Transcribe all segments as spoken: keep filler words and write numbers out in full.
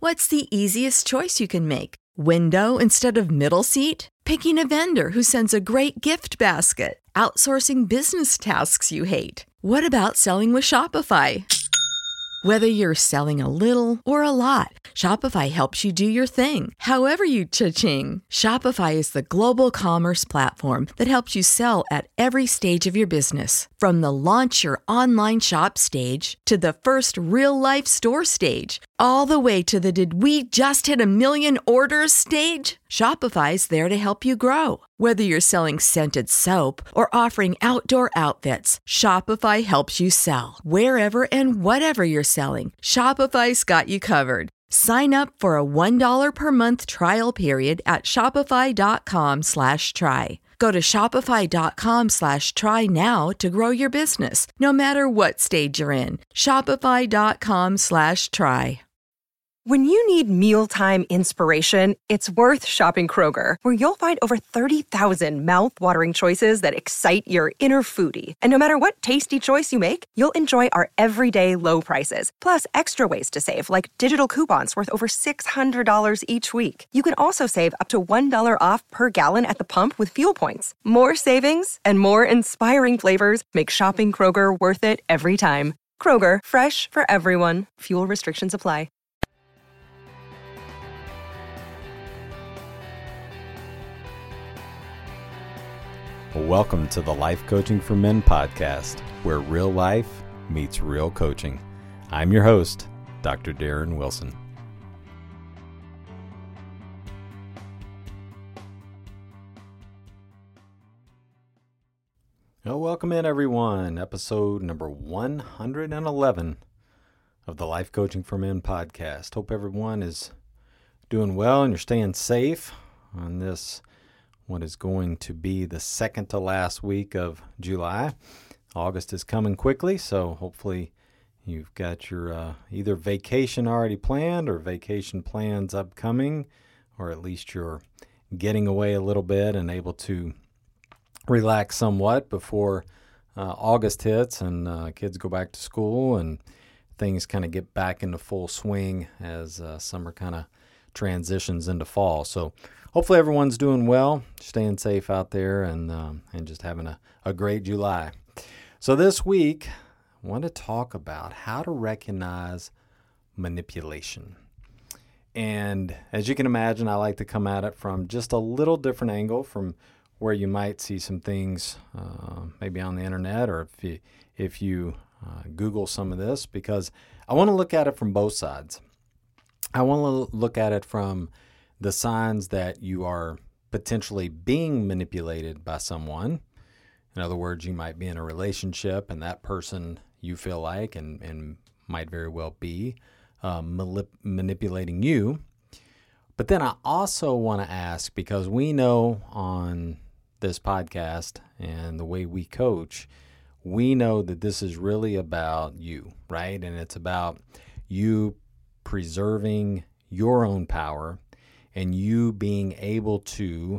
What's the easiest choice you can make? Window instead of middle seat? Picking a vendor who sends a great gift basket? Outsourcing business tasks you hate? What about selling with Shopify? Whether you're selling a little or a lot, Shopify helps you do your thing, however you cha-ching. Shopify is the global commerce platform that helps you sell at every stage of your business. From the launch your online shop stage to the first real-life store stage, all the way to the did we just hit a million orders stage. Shopify's there to help you grow. Whether you're selling scented soap or offering outdoor outfits, Shopify helps you sell. Wherever and whatever you're selling, Shopify's got you covered. Sign up for a one dollar per month trial period at shopify.com slash try. Go to shopify.com slash try now to grow your business, no matter what stage you're in. Shopify.com slash try. When you need mealtime inspiration, it's worth shopping Kroger, where you'll find over thirty thousand mouth-watering choices that excite your inner foodie. And no matter what tasty choice you make, you'll enjoy our everyday low prices, plus extra ways to save, like digital coupons worth over six hundred dollars each week. You can also save up to one dollar off per gallon at the pump with fuel points. More savings and more inspiring flavors make shopping Kroger worth it every time. Kroger, fresh for everyone. Fuel restrictions apply. Welcome to the Life Coaching for Men podcast, where real life meets real coaching. I'm your host, Doctor Darren Wilson. Well, welcome in, everyone. Episode number one hundred eleven of the Life Coaching for Men podcast. Hope everyone is doing well and you're staying safe on this what is going to be the second to last week of July. August is coming quickly, so hopefully you've got your uh, either vacation already planned or vacation plans upcoming, or at least you're getting away a little bit and able to relax somewhat before uh, August hits and uh, kids go back to school and things kind of get back into full swing as uh, summer kind of transitions into fall. So hopefully everyone's doing well, staying safe out there, and um, and just having a, a great July. So this week, I want to talk about how to recognize manipulation. And as you can imagine, I like to come at it from just a little different angle from where you might see some things uh, maybe on the internet, or if you, if you uh, Google some of this, because I want to look at it from both sides. I want to look at it from the signs that you are potentially being manipulated by someone. In other words, you might be in a relationship and that person you feel like and, and might very well be uh, malip- manipulating you. But then I also want to ask, because we know on this podcast and the way we coach, we know that this is really about you, right? And it's about you preserving your own power and you being able to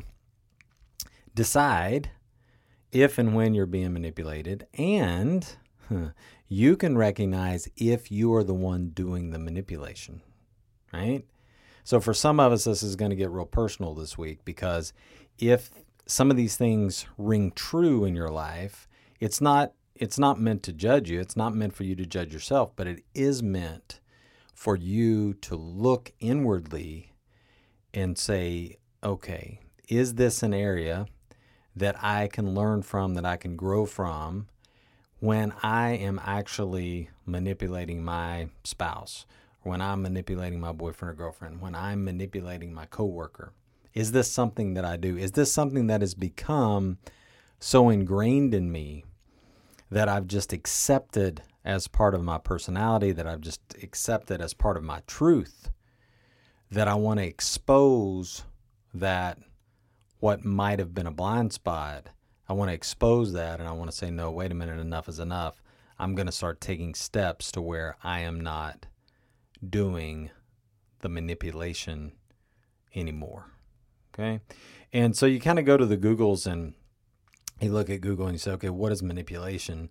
decide if and when you're being manipulated, and huh, you can recognize if you are the one doing the manipulation, right? So for some of us, this is going to get real personal this week, because if some of these things ring true in your life, it's not it's not meant to judge you. It's not meant for you to judge yourself, but it is meant for you to look inwardly and say, okay, is this an area that I can learn from, that I can grow from when I am actually manipulating my spouse, or when I'm manipulating my boyfriend or girlfriend, when I'm manipulating my coworker? Is this something that I do? Is this something that has become so ingrained in me that I've just accepted as part of my personality, that I've just accepted as part of my truth, that I want to expose that what might have been a blind spot? I want to expose that, and I want to say, no, wait a minute, enough is enough. I'm going to start taking steps to where I am not doing the manipulation anymore. Okay? And so you kind of go to the Googles and you look at Google and you say, okay, what is manipulation?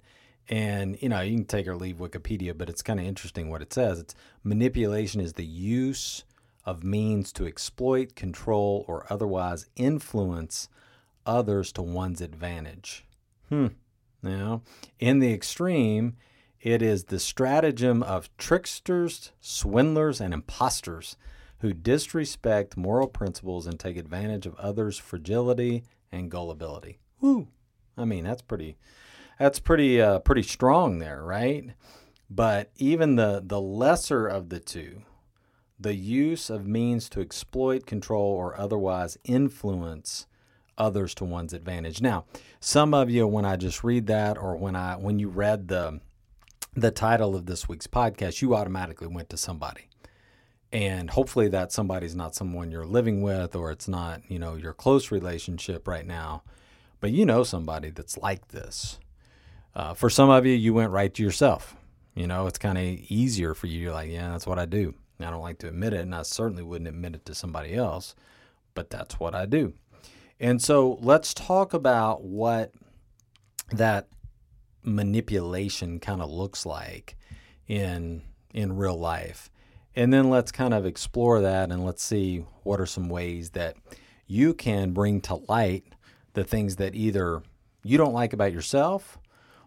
And, you know, you can take or leave Wikipedia, but it's kind of interesting what it says. It's manipulation is the use of means to exploit, control, or otherwise influence others to one's advantage. Hmm. Now, in the extreme, it is the stratagem of tricksters, swindlers, and impostors who disrespect moral principles and take advantage of others' fragility and gullibility. Woo! I mean, that's pretty... That's pretty uh, pretty strong there, right? But even the, the lesser of the two, the use of means to exploit, control, or otherwise influence others to one's advantage. Now, some of you, when I just read that, or when I when you read the the title of this week's podcast, you automatically went to somebody. And hopefully that somebody's not someone you're living with, or it's not, you know, your close relationship right now. But you know somebody that's like this. Uh, for some of you, you went right to yourself. You know, it's kind of easier for you. You're like, yeah, that's what I do. I don't like to admit it, and I certainly wouldn't admit it to somebody else, but that's what I do. And so let's talk about what that manipulation kind of looks like in in real life. And then let's kind of explore that, and let's see what are some ways that you can bring to light the things that either you don't like about yourself,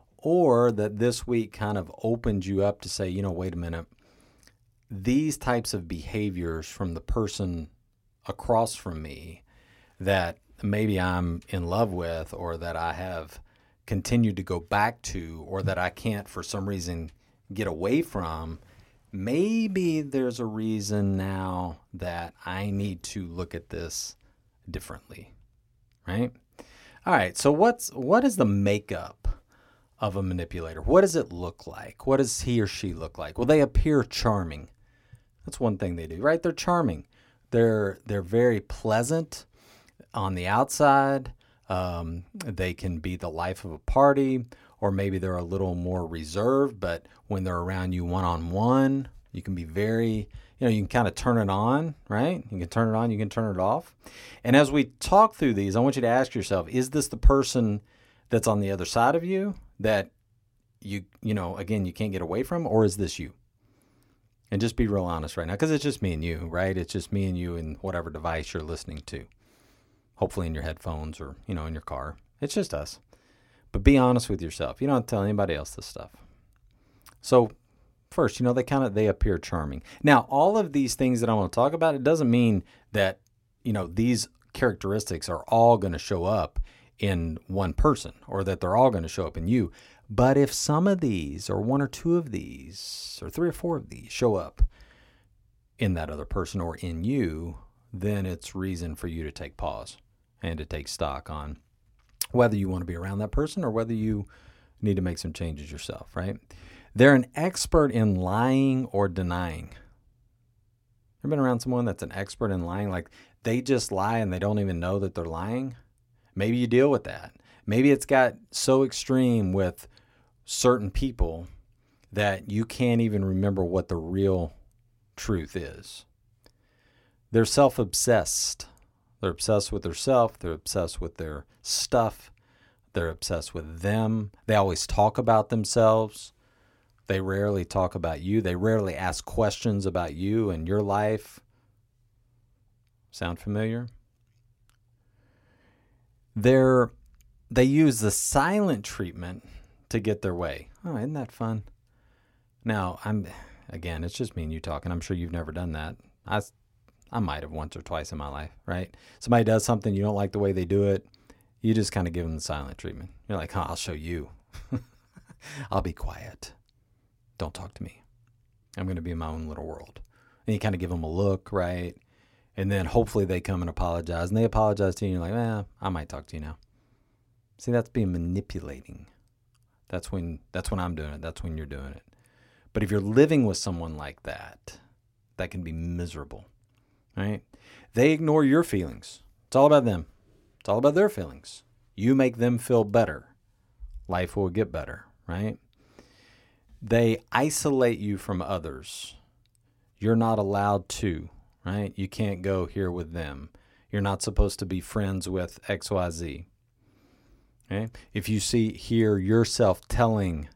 or that this week kind of opened you up to say, you know, wait a minute, these types of behaviors from the person across from me that maybe I'm in love with, or that I have continued to go back to, or that I can't for some reason get away from, maybe there's a reason now that I need to look at this differently, right? All right, so what's what is the makeup of a manipulator? What does it look like? What does he or she look like? Well, they appear charming. That's one thing they do, right? They're charming. They're they're very pleasant on the outside. Um, they can be the life of a party, or maybe they're a little more reserved, but when they're around you one-on-one, you can be very, you know, you can kind of turn it on, right? You can turn it on, you can turn it off. And as we talk through these, I want you to ask yourself, is this the person that's on the other side of you that you, you know, again, you can't get away from, or is this you? And just be real honest right now, because it's just me and you, right? It's just me and you in whatever device you're listening to. Hopefully in your headphones, or, you know, in your car. It's just us. But be honest with yourself. You don't have to tell anybody else this stuff. So first, you know, they kind of, they appear charming. Now, all of these things that I want to talk about, it doesn't mean that, you know, these characteristics are all going to show up in one person, or that they're all going to show up in you. But if some of these, or one or two of these, or three or four of these show up in that other person or in you, then it's reason for you to take pause and to take stock on whether you want to be around that person, or whether you need to make some changes yourself, right? They're an expert in lying or denying. Ever been around someone that's an expert in lying? Like, they just lie and they don't even know that they're lying? Maybe you deal with that. Maybe it's got so extreme with certain people that you can't even remember what the real truth is. They're self-obsessed. They're obsessed with their self. They're obsessed with their stuff. They're obsessed with them. They always talk about themselves. They rarely talk about you. They rarely ask questions about you and your life. Sound familiar? They're, they use the silent treatment to get their way. Oh, isn't that fun? Now, I'm again, it's just me and you talking. I'm sure you've never done that. I, I might have once or twice in my life, right? Somebody does something, you don't like the way they do it, you just kind of give them the silent treatment. You're like, huh, I'll show you. I'll be quiet. Don't talk to me. I'm going to be in my own little world. And you kind of give them a look, right? And then hopefully they come and apologize. And they apologize to you, and you're like, eh, I might talk to you now. See, that's being manipulating. That's when that's when I'm doing it. That's when you're doing it. But if you're living with someone like that, that can be miserable, right? They ignore your feelings. It's all about them. It's all about their feelings. You make them feel better. Life will get better, right? They isolate you from others. You're not allowed to, right? You can't go here with them. You're not supposed to be friends with X Y Z. Okay? If you see hear yourself telling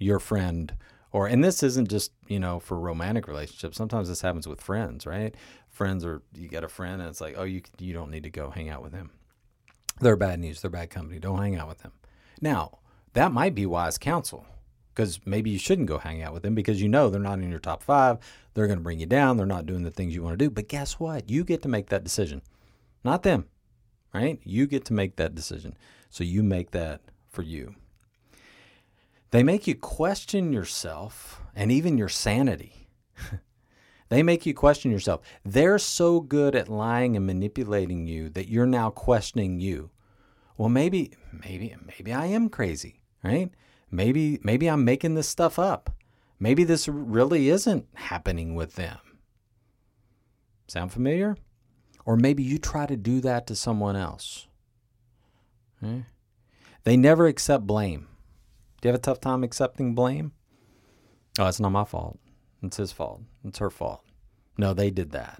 your friend, or, and this isn't just, you know, for romantic relationships. Sometimes this happens with friends, right? Friends are, you got a friend and it's like, oh, you you don't need to go hang out with him. They're bad news. They're bad company. Don't hang out with them. Now, that might be wise counsel, because maybe you shouldn't go hang out with them because you know they're not in your top five. They're going to bring you down. They're not doing the things you want to do. But guess what? You get to make that decision, not them, right? You get to make that decision. So you make that for you. They make you question yourself and even your sanity. They make you question yourself. They're so good at lying and manipulating you that you're now questioning you. Well, maybe, maybe, maybe I am crazy, right? Maybe, maybe I'm making this stuff up. Maybe this really isn't happening with them. Sound familiar? Or maybe you try to do that to someone else. Okay? They never accept blame. Do you have a tough time accepting blame? Oh, it's not my fault. It's his fault. It's her fault. No, they did that.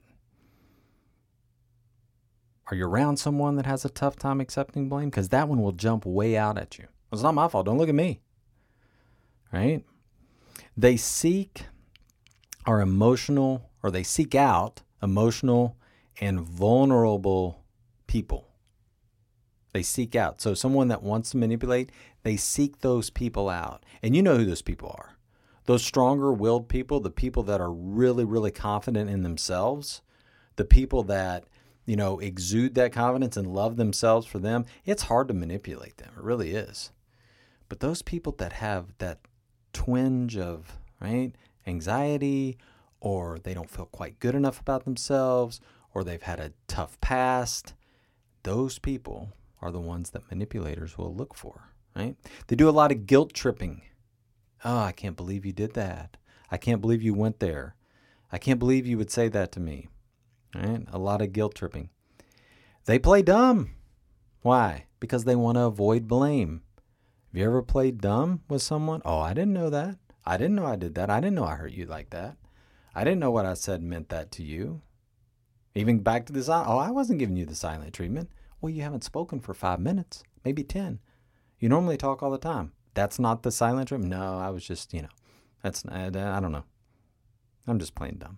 Are you around someone that has a tough time accepting blame? Because that one will jump way out at you. It's not my fault. Don't look at me. Right? They seek our emotional, or they seek out emotional and vulnerable people. They seek out. So someone that wants to manipulate, they seek those people out. And you know who those people are. Those stronger-willed people, the people that are really, really confident in themselves, the people that, you know, exude that confidence and love themselves for them, it's hard to manipulate them. It really is. But those people that have that twinge of, right, anxiety, or they don't feel quite good enough about themselves, or they've had a tough past, those people are the ones that manipulators will look for, right? They do a lot of guilt tripping. Oh, I can't believe you did that. I can't believe you went there. I can't believe you would say that to me. Right? A lot of guilt tripping. They play dumb. Why? Because they want to avoid blame. Have you ever played dumb with someone? Oh, I didn't know that. I didn't know I did that. I didn't know I hurt you like that. I didn't know what I said meant that to you. Even back to this, oh, I wasn't giving you the silent treatment. Well, you haven't spoken for five minutes, maybe ten. You normally talk all the time. That's not the silent treatment? No, I was just, you know, that's, I, I don't know. I'm just playing dumb.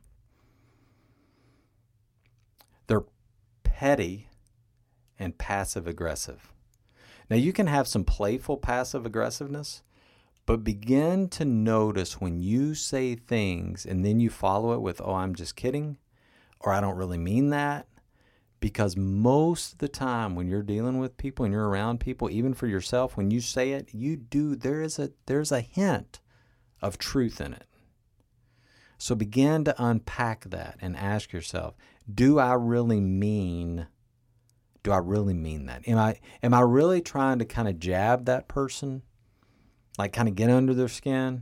They're petty and passive aggressive. Now, you can have some playful passive aggressiveness, but begin to notice when you say things and then you follow it with, oh, I'm just kidding, or I don't really mean that. Because most of the time when you're dealing with people and you're around people, even for yourself, when you say it, you do, there is a, there's a hint of truth in it. So begin to unpack that and ask yourself, do I really mean, do I really mean that? Am I, am I really trying to kind of jab that person? Like kind of get under their skin?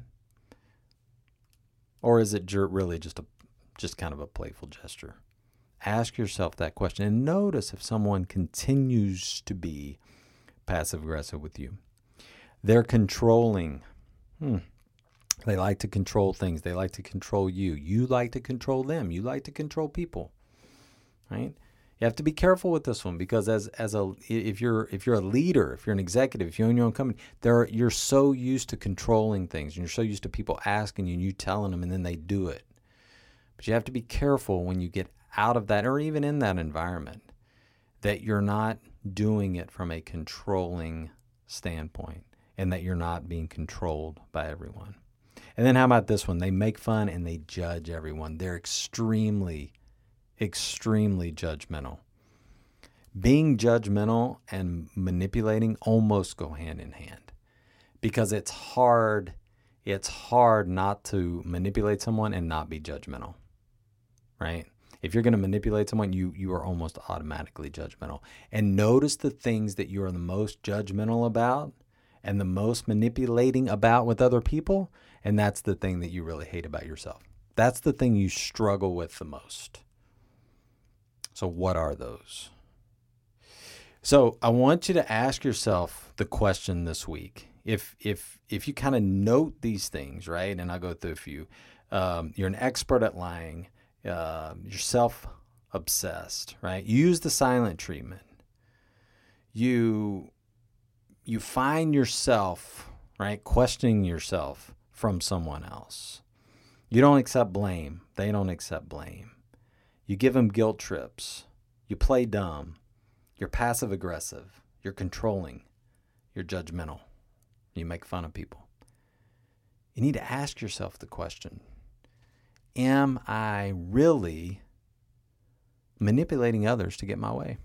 Or is it really just a, just kind of a playful gesture? Ask yourself that question and notice if someone continues to be passive-aggressive with you. They're controlling. Hmm. They like to control things. They like to control you. You like to control them. You like to control people, right? You have to be careful with this one because as as a if you're if you're a leader, if you're an executive, if you own your own company, there you're so used to controlling things and you're so used to people asking you and you telling them and then they do it. But you have to be careful when you get out of that or even in that environment that you're not doing it from a controlling standpoint and that you're not being controlled by everyone. And then how about this one? They make fun and they judge everyone. They're extremely, extremely judgmental. Being judgmental and manipulating almost go hand in hand because it's hard, it's hard not to manipulate someone and not be judgmental, right? If you're going to manipulate someone, you you are almost automatically judgmental. And notice the things that you are the most judgmental about and the most manipulating about with other people, and that's the thing that you really hate about yourself. That's the thing you struggle with the most. So what are those? So I want you to ask yourself the question this week. If if if you kind of note these things, right, and I'll go through a few. Um, you're an expert at lying. Uh, you're self-obsessed, right? You use the silent treatment. You you find yourself right? Questioning yourself from someone else. You don't accept blame. They don't accept blame. You give them guilt trips. You play dumb. You're passive aggressive. You're controlling. You're judgmental. You make fun of people. You need to ask yourself the question, am I really manipulating others to get my way?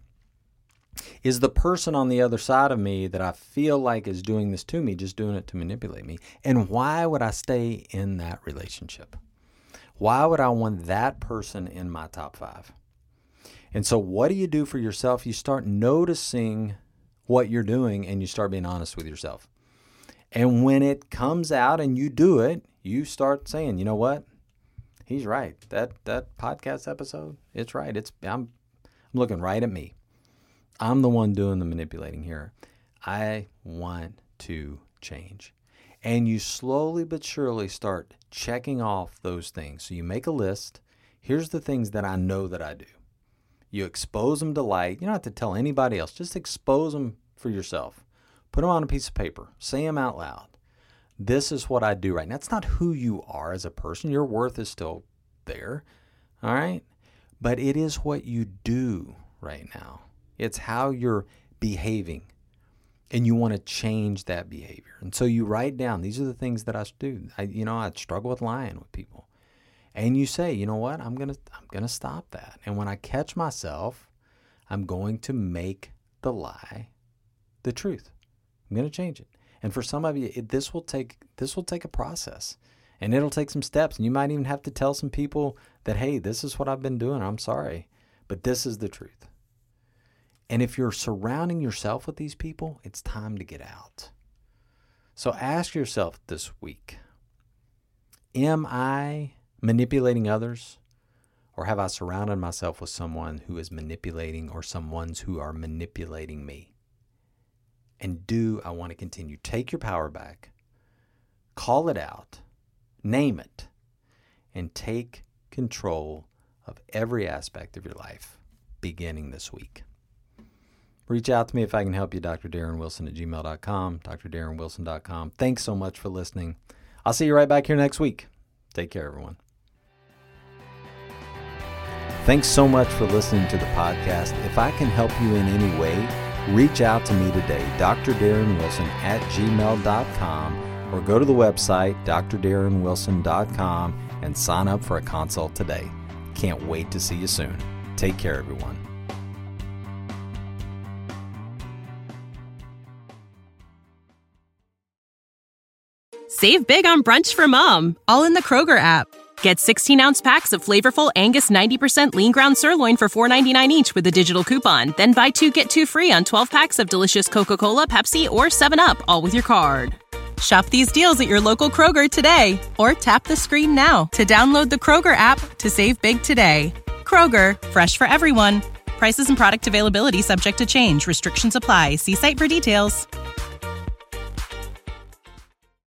Is the person on the other side of me that I feel like is doing this to me just doing it to manipulate me? And why would I stay in that relationship? Why would I want that person in my top five? And so what do you do for yourself? You start noticing what you're doing and you start being honest with yourself. And when it comes out and you do it, you start saying, you know what? He's right. That that podcast episode, it's right. It's I'm, I'm looking right at me. I'm the one doing the manipulating here. I want to change. And you slowly but surely start checking off those things. So you make a list. Here's the things that I know that I do. You expose them to light. You don't have to tell anybody else. Just expose them for yourself. Put them on a piece of paper. Say them out loud. This is what I do right now. That's not who you are as a person. Your worth is still there. All right? But it is what you do right now. It's how you're behaving. And you want to change that behavior. And so you write down, these are the things that I do. I, you know, I struggle with lying with people. And you say, you know what? I'm going to I'm going to stop that. And when I catch myself, I'm going to make the lie the truth. I'm going to change it. And for some of you, it, this will take this will take a process. And it'll take some steps. And you might even have to tell some people that, hey, this is what I've been doing. I'm sorry. But this is the truth. And if you're surrounding yourself with these people, it's time to get out. So ask yourself this week, am I manipulating others? Or have I surrounded myself with someone who is manipulating or someone's who are manipulating me? And do I want to continue? Take your power back, call it out, name it, and take control of every aspect of your life beginning this week. Reach out to me if I can help you, D R Darren Wilson at gmail dot com, D R Darren Wilson dot com. Thanks so much for listening. I'll see you right back here next week. Take care, everyone. Thanks so much for listening to the podcast. If I can help you in any way, reach out to me today, D R Darren Wilson at gmail dot com, or go to the website, D R Darren Wilson dot com, and sign up for a consult today. Can't wait to see you soon. Take care, everyone. Save big on brunch for mom, all in the Kroger app. Get sixteen-ounce packs of flavorful Angus ninety percent lean ground sirloin for four ninety-nine each with a digital coupon. Then buy two, get two free on twelve packs of delicious Coca-Cola, Pepsi, or seven up, all with your card. Shop these deals at your local Kroger today, or tap the screen now to download the Kroger app to save big today. Kroger, fresh for everyone. Prices and product availability subject to change. Restrictions apply. See site for details.